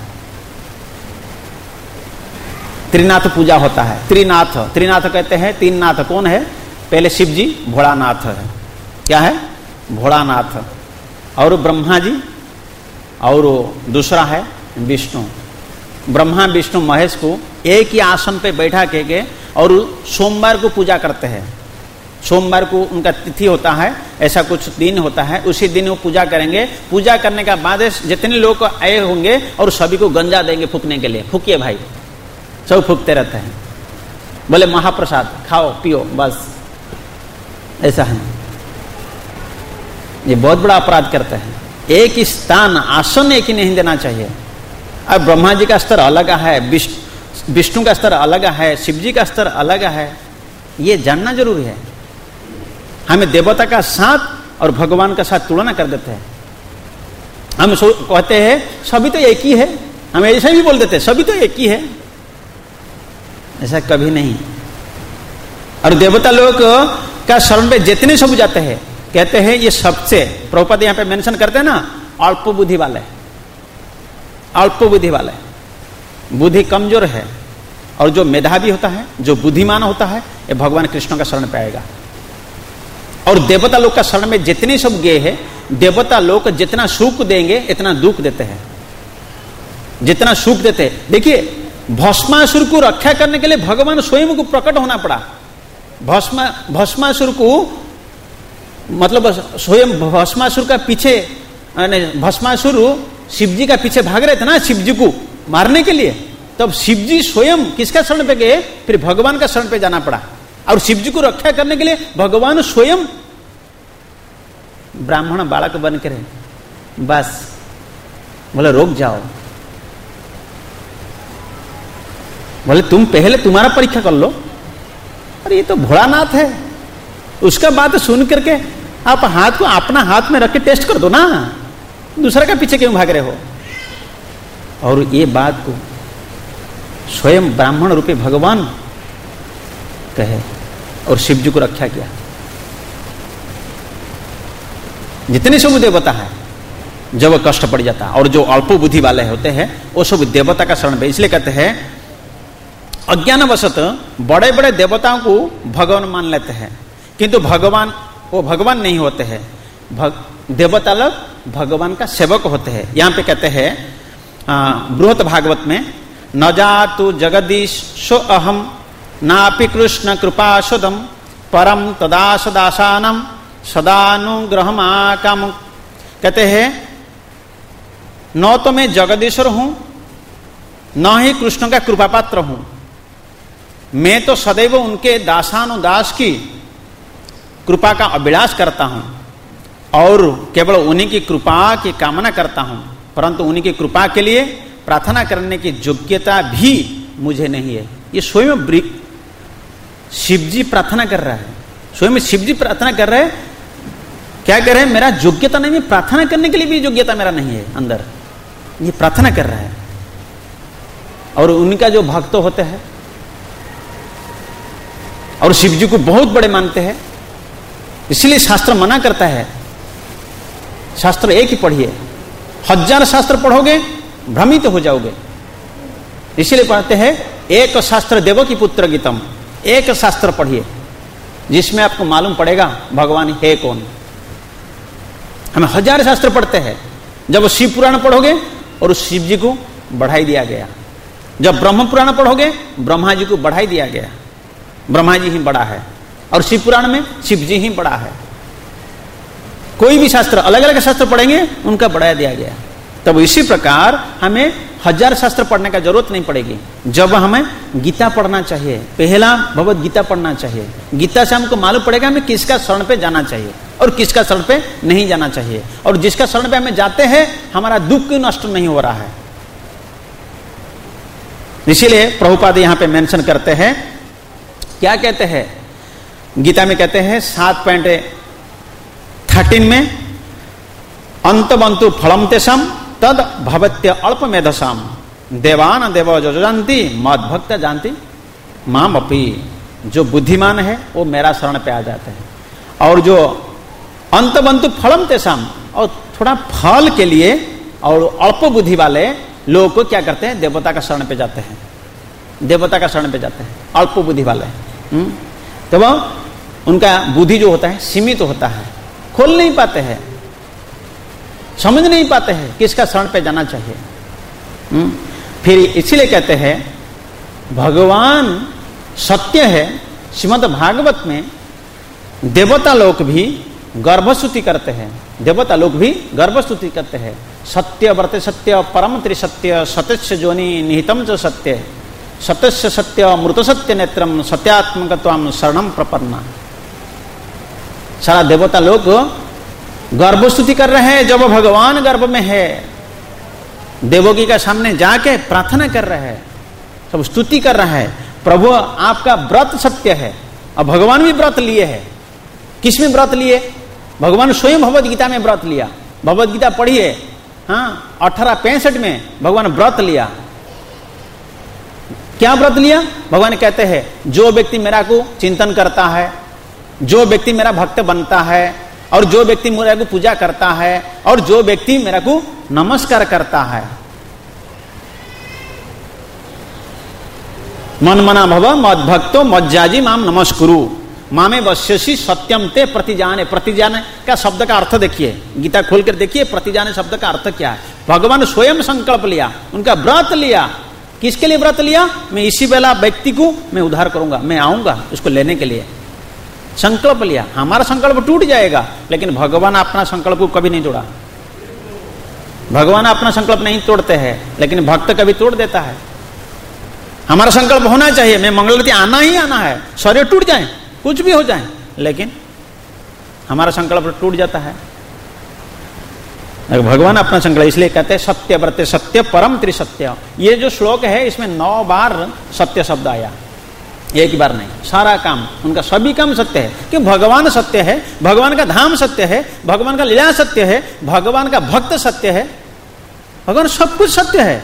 त्रिनाथ पूजा होता है। त्रिनाथ कहते हैं 3 नाथ। कौन है? पहले शिव जी, भोलानाथ है, क्या है, भोलानाथ, और ब्रह्मा जी, और दूसरा है विष्णु। ब्रह्मा विष्णु महेश को एक ही आसन पे बैठा के और सोमवार को पूजा करते हैं। सोमवार को उनका तिथि होता है, ऐसा कुछ दिन होता है, उसी दिन वो पूजा करेंगे। पूजा करने का बाद जितने लोग आए होंगे और सभी को गंजा देंगे फूकने के लिए। फूकिए भाई, सब फूकते रहते हैं, बोले महाप्रसाद खाओ पियो, बस ऐसा है। ये बहुत बड़ा अपराध करते हैं। एक ही स्थान, आसन एक ही नहीं देना चाहिए। अब ब्रह्मा जी का स्तर अलग है, विष्णु का स्तर अलग है, शिव जी का स्तर अलग है, ये जानना जरूरी है। हमें देवता का साथ और भगवान का साथ तुलना कर देते हैं। हम कहते हैं सभी तो एक ही है, हम ऐसा भी बोल देते हैं सभी तो एक ही है, ऐसा कभी नहीं। और देवता लोग का शरण पे जितने सब जाते हैं, कहते हैं ये सबसे, प्रभुपाद यहाँ पे मेंशन करते हैं ना, अल्प बुद्धि वाले, अल्प बुद्धि वाले, बुद्धि कमजोर है, और जो मेधावी होता है, जो बुद्धिमान होता है, ये भगवान कृष्ण का शरण पे आएगा। और देवता लोग का शरण में जितने सब गए हैं, देवता लोग जितना सुख देंगे इतना दुख देते हैं। जितना सुख देते। देखिए भस्मासुर को रक्षा करने के लिए भगवान स्वयं को प्रकट होना पड़ा। भस्मासुर को मतलब स्वयं भस्मासुर का पीछे, भस्मासुर शिव जी का पीछे भाग रहे थे ना शिव जी को मारने के लिए, तब शिव जी स्वयं किसका शरण पे गए? फिर भगवान का शरण पे जाना पड़ा। और शिव जी को रक्षा करने के लिए भगवान स्वयं ब्राह्मण बालक बन कर बस बोले रुक जाओ, बोले तुम पहले तुम्हारा परीक्षा कर लो। अरे ये तो भोलानाथ है, उसका बात सुन करके आप हाथ को अपना हाथ में रख के टेस्ट कर दो ना, दूसरा का पीछे क्यों भाग रहे हो? और ये बात को स्वयं ब्राह्मण रूपी भगवान कहे और शिव जी को रक्षा किया। जितने सब देवता है जब कष्ट पड़ जाता और जो अल्प बुद्धि वाले होते हैं वो सब देवता का शरण पे, इसलिए कहते हैं अज्ञानवशत बड़े बड़े देवताओं को भगवान मान लेते हैं, किंतु भगवान वो भगवान नहीं होते हैं। देवता लोग भगवान का सेवक होते हैं। यहां पे कहते हैं बृहत भागवत में, न जातु जगदीश सो अहम नापि कृष्ण कृपाशुदम परम तदास दासानम सदानुग्रहम आकाम। कहते हैं न तो मैं जगदीश्वर हूं न ही कृष्ण का कृपा पात्र हूं, मैं तो सदैव उनके दासानुदास की कृपा का अभिलाष करता हूं और केवल उन्हीं की कृपा की कामना करता हूं, परंतु उन्हीं की कृपा के लिए प्रार्थना करने की योग्यता भी मुझे नहीं है। ये स्वयं शिव जी प्रार्थना कर रहा है, स्वयं शिव जी प्रार्थना कर रहे हैं। क्या कर रहे हैं? मेरा योग्यता नहीं है, प्रार्थना करने के लिए भी योग्यता मेरा नहीं है अंदर, ये प्रार्थना कर रहा है। और उनका जो भक्त होते हैं और शिव जी को बहुत बड़े मानते हैं, इसलिए शास्त्र मना करता है शास्त्र एक ही पढ़िए, 1000 शास्त्र पढ़ोगे भ्रमित हो जाओगे। इसलिए पढ़ते हैं एक शास्त्र देवकी पुत्र गीतम, एक शास्त्र पढ़िए जिसमें आपको मालूम पड़ेगा भगवान है कौन। हमें 1000 शास्त्र पढ़ते हैं, जब शिव पुराण पढ़ोगे और उस शिव जी को बढ़ाई दिया गया, जब ब्रह्म पुराण पढ़ोगे ब्रह्मा जी को बढ़ाई दिया गया, ब्रह्मा जी ही बड़ा है और शिव पुराण में शिव जी ही बड़ा है। कोई भी शास्त्र अलग अलग शास्त्र पढ़ेंगे उनका बढ़ाया दिया गया। तब इसी प्रकार हमें 1000 शास्त्र पढ़ने का जरूरत नहीं पड़ेगी। जब हमें गीता पढ़ना चाहिए, पहला भगवत गीता पढ़ना चाहिए, गीता से हमको मालूम पड़ेगा हमें किसका शरण पे जाना चाहिए और किसका शरण पे नहीं जाना चाहिए, और जिसका शरण पे हमें जाते हैं हमारा दुख क्यों नष्ट नहीं हो रहा है। इसीलिए प्रभुपाद यहां पे मेंशन करते हैं, क्या कहते हैं गीता में? कहते हैं 7.13 में, अंतबंतु फलम तेषाम तद भवत्य अल्प मेधसाम देवान देव जो जानती मद भक्त जानती माम अपी। जो बुद्धिमान है वो मेरा शरण पे आ जाते हैं, और जो अंतबंतु फलम तेषाम, और थोड़ा फल के लिए और अल्प बुद्धि वाले लोग को क्या करते हैं? देवता का शरण पे जाते हैं, देवता का शरण पे जाते हैं अल्प बुद्धि वाले। तो उनका बुद्धि जो होता है सीमित होता है, खोल नहीं पाते हैं, समझ नहीं पाते हैं किसका शरण पे जाना चाहिए। फिर इसीलिए कहते हैं भगवान सत्य है। श्रीमद् भागवत में देवता लोग भी गर्भस्तुति करते हैं, देवता लोग भी गर्भस्तुति करते हैं। सत्य वर्ते सत्य परम त्रिसत्य सत्य जोनि निहितम च सत्य सत्य सत्य मृत सत्य नेत्रम सत्यात्मकत्वम शरणम प्रपन्ना। सारा देवता लोग गर्भस्तुति कर रहे हैं, जब भगवान गर्भ में है देवकी का सामने जाके प्रार्थना कर रहे हैं, सब स्तुति कर रहा है, प्रभु आपका व्रत सत्य है। और भगवान भी व्रत लिए है। किस में व्रत लिए? भगवान स्वयं भगवद गीता में व्रत लिया। भगवद गीता पढ़िए, हाँ 1865 में भगवान व्रत लिया। क्या व्रत लिया? भगवान कहते हैं जो व्यक्ति मेरा को चिंतन करता है, जो व्यक्ति मेरा भक्त बनता है, और जो व्यक्ति मेरा को पूजा करता है, और जो व्यक्ति मेरा को नमस्कार करता है, मन मना भव मद भक्तो मज्जाजी माम नमस्कुरु। मामे वश्यसी सत्यम ते प्रतिजाने। प्रतिजाने का शब्द का अर्थ देखिए, गीता खोलकर देखिए प्रतिजाने शब्द का अर्थ क्या है। भगवान स्वयं संकल्प लिया, उनका व्रत लिया। किसके लिए व्रत लिया? मैं इसी बेला व्यक्ति को मैं उद्धार करूंगा, मैं आऊंगा उसको लेने के लिए संकल्प लिया। हमारा संकल्प टूट जाएगा, लेकिन भगवान अपना संकल्प को कभी नहीं तोड़ा। भगवान अपना संकल्प नहीं तोड़ते हैं, लेकिन भक्त कभी तोड़ देता है। हमारा संकल्प होना चाहिए, मैं मंगलवती आना ही आना है, शरीर टूट जाए कुछ भी हो जाए, लेकिन हमारा संकल्प टूट जाता है। भगवान अपना संकल्प, इसलिए कहते हैं सत्य व्रत सत्य परम त्रिसत्य। ये जो श्लोक है इसमें 9 बार सत्य शब्द आया, एक बार नहीं। सारा काम उनका, सभी काम सत्य है कि भगवान सत्य है, भगवान का धाम सत्य है, भगवान का लीला सत्य है, भगवान का भक्त सत्य है, भगवान सब कुछ सत्य है।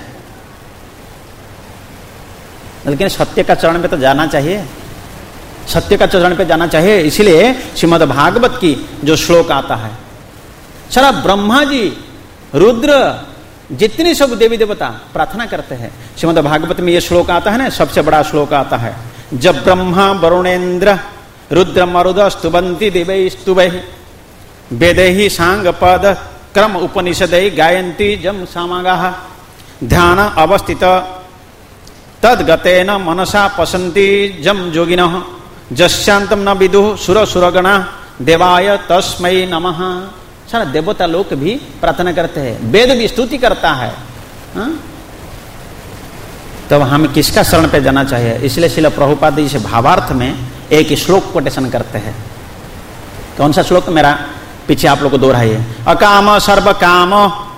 लेकिन सत्य का चरण पे तो जाना चाहिए, सत्य का चरण पे जाना चाहिए। इसलिए श्रीमद् भागवत की जो श्लोक आता है, सारा ब्रह्मा जी, रुद्र, जितनी सब देवी देवता प्रार्थना करते हैं। श्रीमद् भागवत में ये श्लोक आता है ना, सबसे बड़ा श्लोक आता है, जब ब्रह्मा वरुणेन्द्र रुद्र मरुद स्तुवंती दिवै स्तुवै वेदैहि सांग पद क्रम उपनिषदै गायन्ति जम सामगाः ध्यान अवस्थित तद्गतेन मनसा पसन्ति जम योगिनः जस्यांतम न विदुः सुर सुरगणा देवाय तस्मै नमः। सारा देवता लोग भी प्रार्थना करते हैं, वेद भी स्तुति करता है। तब हमें किसका शरण पे जाना चाहिए? इसलिए श्रील प्रभुपाद जी से भावार्थ में एक श्लोक कोटेशन करते हैं। कौन सा श्लोक? मेरा पीछे आप लोग को दोहराइए। अकाम सर्व काम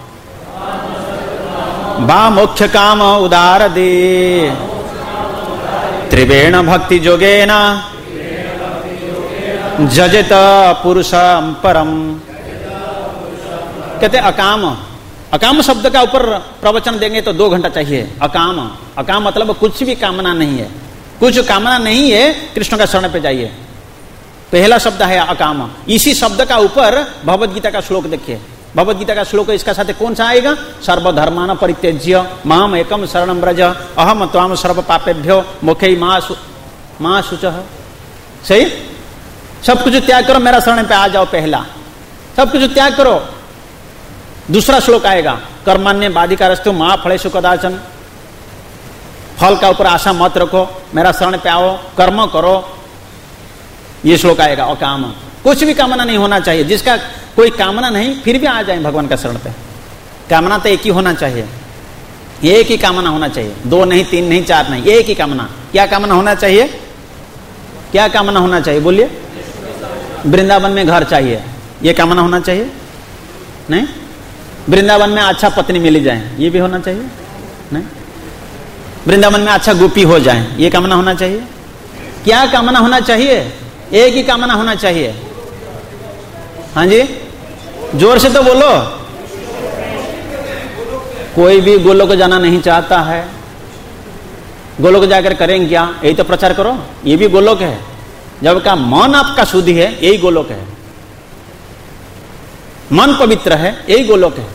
बा मोक्ष काम उदार दे त्रिवेण भक्ति जोगेन जजत पुरुषम परम। कहते अकाम, अकाम शब्द का ऊपर प्रवचन देंगे तो 2 घंटा चाहिए। अकाम, अकाम मतलब कुछ भी कामना नहीं है, कुछ कामना नहीं है, कृष्ण का शरण पे जाइए। पहला शब्द है अकाम। इसी शब्द का ऊपर भगवद गीता का श्लोक देखिए, भगवद गीता का श्लोक इसका साथ कौन सा आएगा? सर्वधर्मान परित्यज्य माम एकम शरणं व्रज अहम त्वाम सर्व पापेभ्यो मोक्षै मा शुचः। सही, सब कुछ त्याग करो, मेरा शरण पे आ जाओ। पहला, सब कुछ त्याग करो। दूसरा श्लोक आएगा, कर्मान्य बाधिकारस्तु मा फलेषु कदाचन। फल का ऊपर आशा मत रखो, मेरा शरण पे आओ, कर्म करो। ये श्लोक आएगा। और काम, कुछ भी कामना नहीं होना चाहिए। जिसका कोई कामना नहीं फिर भी आ जाए भगवान का शरण पे। कामना तो एक ही होना चाहिए, एक ही कामना होना चाहिए, 2 नहीं, 3 नहीं, 4 नहीं, एक ही कामना। क्या कामना होना चाहिए? क्या कामना होना चाहिए? बोलिए। वृंदावन में घर चाहिए, ये कामना होना चाहिए? नहीं। वृंदावन में अच्छा पत्नी मिल जाए, ये भी होना चाहिए? नहीं। वृंदावन में अच्छा गोपी हो जाए, ये कामना होना चाहिए? क्या कामना होना चाहिए? एक ही कामना होना चाहिए। हाँ जी, जोर से तो बोलो। कोई भी गोलोक जाना नहीं चाहता है, गोलोक जाकर करेंगे क्या? यही तो प्रचार करो, ये भी गोलोक है। जब का मन आपका शुद्ध है, यही गोलोक है। मन पवित्र है, यही गोलोक है।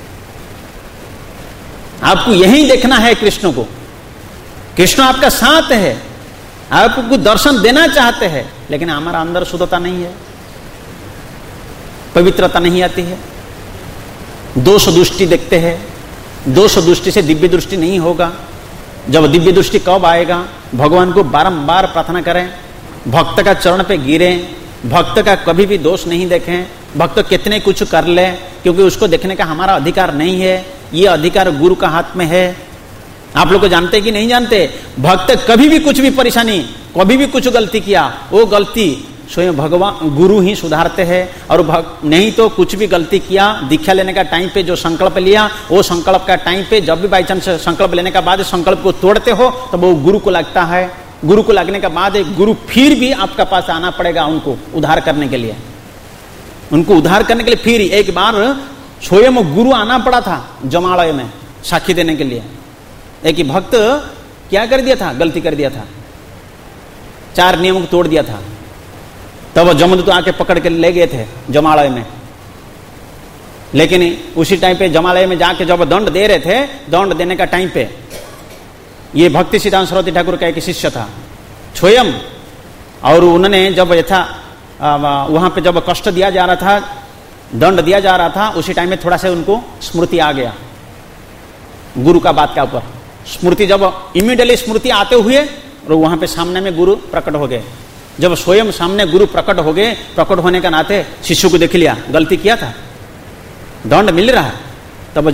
आपको यही देखना है कृष्ण को। कृष्ण आपका साथ है, आपको दर्शन देना चाहते हैं, लेकिन हमारा अंदर शुद्धता नहीं है, पवित्रता नहीं आती है। दोष दृष्टि देखते हैं, दोष दृष्टि से दिव्य दृष्टि नहीं होगा। जब दिव्य दृष्टि कब आएगा? भगवान को बारंबार प्रार्थना करें, भक्त का चरण पे गिरें, भक्त का कभी भी दोष नहीं देखें। भक्त कितने कुछ कर ले, क्योंकि उसको देखने का हमारा अधिकार नहीं है, ये अधिकार गुरु का हाथ में है। आप लोग को जानते कि नहीं जानते? भक्त कभी भी कुछ भी परेशानी, कभी भी कुछ गलती किया, वो गलती स्वयं भगवान गुरु ही सुधारते हैं। और नहीं तो कुछ भी गलती किया, दीक्षा लेने का टाइम पे जो संकल्प लिया, वो संकल्प का टाइम पे जब भी बाई चांस संकल्प लेने का बाद संकल्प को तोड़ते हो तो वो गुरु को लगता है। गुरु को लगने के बाद गुरु फिर भी आपका पास आना पड़ेगा उनको उद्धार करने के लिए। उनको उद्धार करने के लिए फिर एक बार स्वयं गुरु आना पड़ा था जमालय में साक्षी देने के लिए। एक भक्त क्या कर दिया था? गलती कर दिया था, 4 नियमों को तोड़ दिया था। तब जमदूत आके पकड़ के ले गए थे जमालय में। लेकिन उसी टाइम पे जमालय में जाके जब दंड दे रहे थे, दंड देने का टाइम पे ये भक्ति सिद्धांत सरस्वती ठाकुर का एक शिष्य था, स्वयं और उन्होंने जब यथा वहां पे जब कष्ट दिया जा रहा था, दंड दिया जा रहा था, उसी टाइम में थोड़ा सा उनको स्मृति आ गया गुरु का बात के ऊपर। स्मृति जब इमीडिएटली स्मृति आते हुए और वहां पे सामने में गुरु प्रकट हो गए। जब स्वयं सामने गुरु प्रकट हो गए, प्रकट होने का नाते शिष्य को देख लिया, गलती किया था, दंड मिल रहा है, तब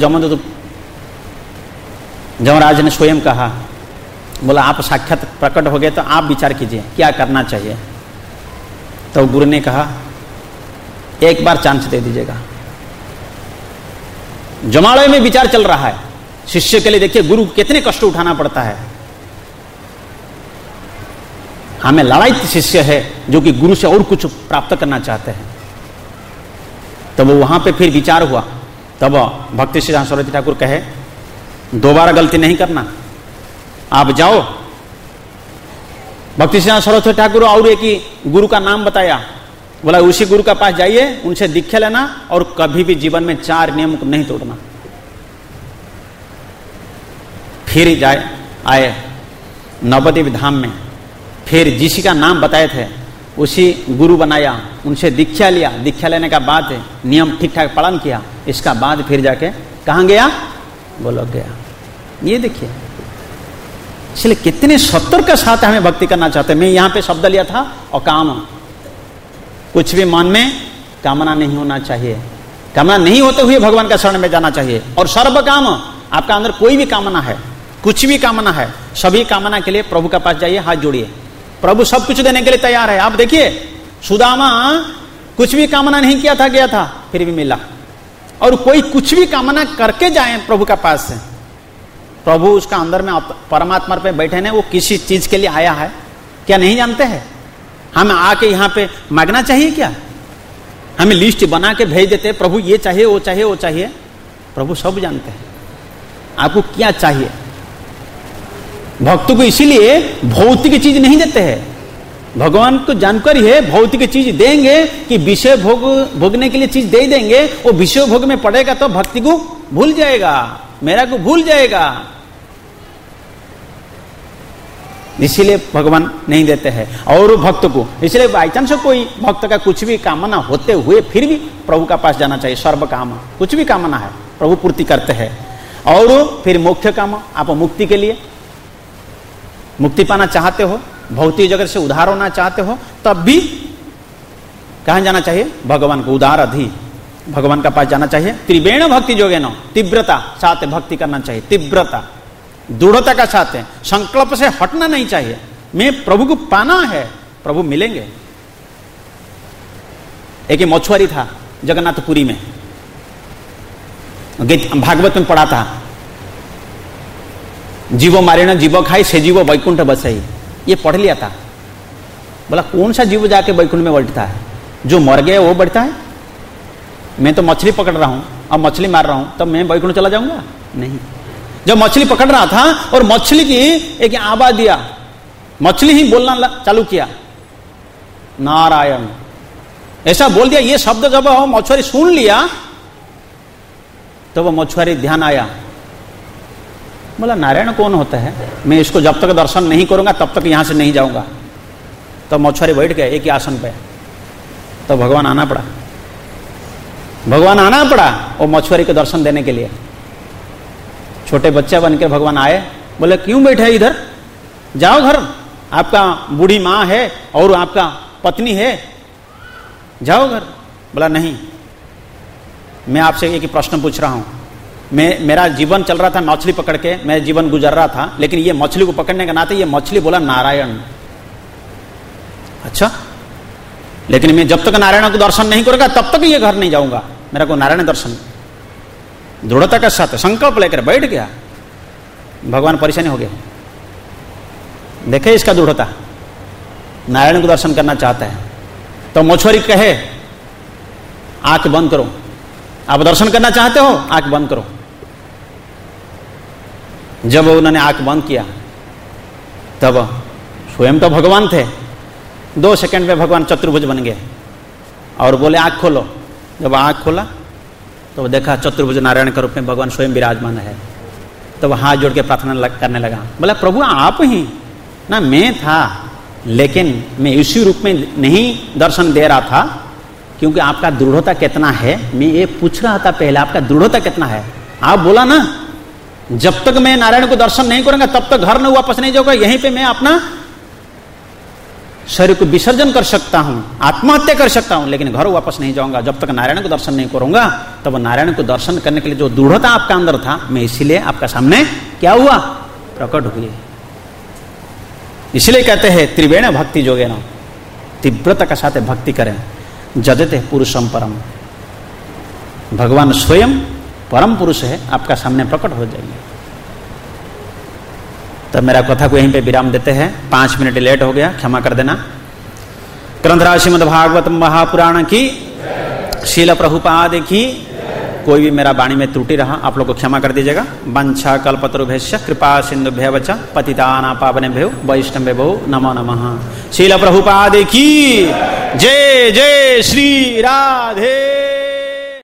जमराज ने स्वयं कहा, बोला आप साक्षात प्रकट हो गए तो आप विचार कीजिए क्या करना चाहिए। तो गुरु ने कहा एक बार चांस दे दीजिएगा। जमालय में विचार चल रहा है शिष्य के लिए। देखिए गुरु कितने कष्ट उठाना पड़ता है। हमें लालायित शिष्य है जो कि गुरु से और कुछ प्राप्त करना चाहते हैं। तब वहां पे फिर विचार हुआ। तब भक्ति सिद्धांत सरस्वती ठाकुर कहे दोबारा गलती नहीं करना, आप जाओ। भक्ति सिद्धांत सरस्वती ठाकुर और एक ही गुरु का नाम बताया, बोला उसी गुरु का पास जाइए, उनसे दीक्षा लेना और कभी भी जीवन में 4 नियम को नहीं तोड़ना। फिर जाए आए नवद्वीप धाम में, फिर जिसी का नाम बताए थे उसी गुरु बनाया, उनसे दीक्षा लिया। दीक्षा लेने का बाद नियम ठीक ठाक पालन किया। इसका बाद फिर जाके कहां गया, गोलोक गया। ये देखिए इसलिए कितने सत्तर के साथ हमें भक्ति करना चाहते हैं। मैं यहां पे शब्द लिया था अकाम, कुछ भी मन में कामना नहीं होना चाहिए। कामना नहीं होते हुए भगवान का शरण में जाना चाहिए। और सर्व काम, आपका अंदर कोई भी कामना है, कुछ भी कामना है, सभी कामना के लिए प्रभु के पास जाइए, हाथ जोड़िए। प्रभु सब कुछ देने के लिए तैयार है। आप देखिए सुदामा कुछ भी कामना नहीं किया था, गया था, फिर भी मिला। और कोई कुछ भी कामना करके जाए प्रभु का पास से, प्रभु उसका अंदर में परमात्मा पे बैठे ने, वो किसी चीज के लिए आया है क्या नहीं जानते हैं। हम आके यहाँ पे मांगना चाहिए क्या? हमें लिस्ट बना के भेज देते प्रभु ये चाहिए वो चाहिए वो चाहिए। प्रभु सब जानते हैं आपको क्या चाहिए। भक्त को इसीलिए भौतिक चीज नहीं देते हैं। भगवान को जानकारी है भौतिक चीज देंगे कि विषय भोगने के लिए चीज दे देंगे, वो विषय भोग में पड़ेगा तो भक्ति को भूल जाएगा, मेरा को भूल जाएगा। इसीलिए भगवान नहीं देते हैं और भक्त को। इसलिए बाई चांस कोई भक्त का कुछ भी कामना होते हुए फिर भी प्रभु का पास जाना चाहिए। सर्व काम, कुछ भी कामना है प्रभु पूर्ति करते हैं। और फिर मुख्य काम, आप मुक्ति के लिए मुक्ति पाना चाहते हो, भौतिक जगत से उद्धार होना चाहते हो, तब भी कहां जाना चाहिए? भगवान को उदार अधि भगवान का पास जाना चाहिए। त्रिवेण भक्ति जोगेन, तीव्रता साथ भक्ति करना चाहिए, तीव्रता दृढ़ता का साथ है। संकल्प से हटना नहीं चाहिए। मैं प्रभु को पाना है, प्रभु मिलेंगे। एक मछुआरी था जगन्नाथपुरी में, भागवत में पढ़ा था, जीवो मारिण जीवो खाई से जीवो वैकुंठ बसाई। ये पढ़ लिया था। बोला कौन सा जीव जाके वैकुंठ में बैठता है? जो मर गया वो बैठता है? मैं तो मछली पकड़ रहा हूं, अब मछली मार रहा हूं, तब मैं वैकुंठ चला जाऊंगा? नहीं। जब मछली पकड़ रहा था और मछली की एक आवाज दिया, मछली ही बोलना चालू किया, नारायण ऐसा बोल दिया। ये शब्द जब मछुआरी सुन लिया तो वो मछुआरी ध्यान आया, बोला नारायण कौन होता है? मैं इसको जब तक दर्शन नहीं करूंगा तब तक यहां से नहीं जाऊंगा। तो मछुआरी बैठ गए एक ही आसन पे। तो भगवान आना पड़ा, भगवान आना पड़ा वो मछुआरी के दर्शन देने के लिए। छोटे बच्चा बनकर भगवान आए, बोले क्यों बैठे इधर, जाओ घर, आपका बूढ़ी माँ है और आपका पत्नी है, जाओ घर। बोला नहीं, मैं आपसे एक ही प्रश्न पूछ रहा हूं। मेरा जीवन चल रहा था मछली पकड़ के, मैं जीवन गुजर रहा था, लेकिन ये मछली को पकड़ने के नाते ये मछली बोला नारायण। अच्छा, लेकिन मैं जब तक नारायण को दर्शन नहीं करूंगा तब तक ये घर नहीं जाऊंगा, मेरा को नारायण दर्शन। दृढ़ता के साथ संकल्प लेकर बैठ गया। भगवान परेशानी हो गया, देखे इसका दृढ़ता, नारायण को दर्शन करना चाहता है। तो मछुआरी कहे आंख बंद करो, आप दर्शन करना चाहते हो आंख बंद करो। जब उन्होंने आंख बंद किया तब स्वयं तो भगवान थे। 2 सेकंड में भगवान चतुर्भुज बन गए और बोले आंख खोलो। जब आंख खोला तो देखा चतुर्भुज नारायण के रूप में भगवान स्वयं विराजमान है। तो वह हाथ जोड़ के प्रार्थना करने लगा, बोला प्रभु आप ही ना, मैं था, लेकिन मैं इसी रूप में नहीं दर्शन दे रहा था, क्योंकि आपका दृढ़ता कितना है मैं ये पूछ रहा था पहले, आपका दृढ़ता कितना है। आप बोला ना जब तक मैं नारायण को दर्शन नहीं करूंगा तब तक घर में वापस नहीं जाऊंगा, यहीं पे मैं अपना शरीर को विसर्जन कर सकता हूं, आत्महत्या कर सकता हूं, लेकिन घर वापस नहीं जाऊंगा जब तक नारायण को दर्शन नहीं करूंगा। तब नारायण को दर्शन करने के लिए जो दृढ़ता आपका अंदर था, मैं इसीलिए आपका सामने क्या हुआ, प्रकट हुई। इसलिए कहते हैं त्रिवेण भक्ति जोगे ना, तीव्रता के साथ भक्ति करें। जजते पुरुषम परम, भगवान स्वयं परम पुरुष है, आपका सामने प्रकट हो जाएंगे। तो मेरा कथा को यहीं पे विराम देते हैं, 5 मिनट लेट हो गया, क्षमा कर देना। ग्रंथराज श्रीमद् भागवत महापुराण की, शील प्रभुपाद की। कोई भी मेरा वाणी में त्रुटि रहा आप लोग को क्षमा कर दीजिएगा। वंशा कल्पतरुभ्यश्च कृपा सिंधुभ्यश्च पतितानां पावनेभ्यो वैष्णवेभ्यो नमो नमः। शील प्रभुपाद की जय। जय श्री राधे।